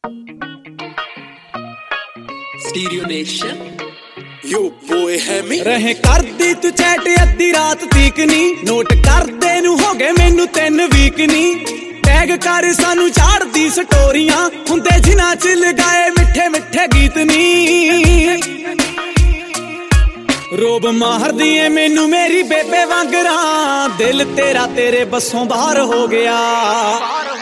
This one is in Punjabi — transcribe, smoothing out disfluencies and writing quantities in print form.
Stereo Nation Yo boy है मैं ਰਹੇ ਕਰਦੀ ਤੂੰ ਚੈਟ ਅੱਧੀ ਰਾਤ ਤੀਕ ਨੀ ਨੋਟ ਕਰਦੇ ਨੂੰ ਹੋ ਗਏ ਮੈਨੂੰ 3 ਵੀਕ ਨੀ ਟੈਗ ਕਰ ਸਾਨੂੰ ਚਾੜਦੀ ਸਟੋਰੀਆਂ ਹੁੰਦੇ ਜਿਨ੍ਹਾਂ ਚ ਲਗਾਏ ਮਿੱਠੇ ਮਿੱਠੇ ਗੀਤ ਨੀ ਰੋਬ ਮਾਰਦੀ ਏ ਮੈਨੂੰ ਮੇਰੀ ਬੇਬੇ ਵਾਂਗਰਾਂ ਦਿਲ ਤੇਰਾ ਤੇਰੇ ਬੱਸੋਂ ਬਾਹਰ ਹੋ ਗਿਆ